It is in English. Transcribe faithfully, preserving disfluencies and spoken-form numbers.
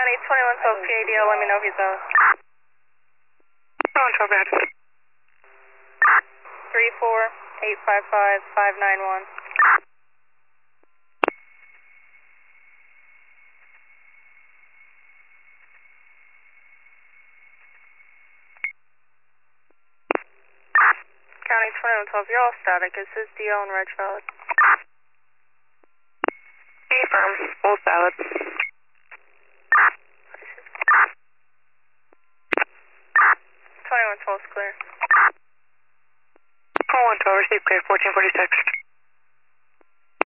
County twenty-one twelve P A D L, let me know if he's out. twenty-one twelve, bad. three four eight five five five nine one. County twenty-one twelve, you're all static. Is his D L and reg valid? Affirm, all valid. twenty-one twelve is clear. twenty-one twelve, receive clear, fourteen forty-six.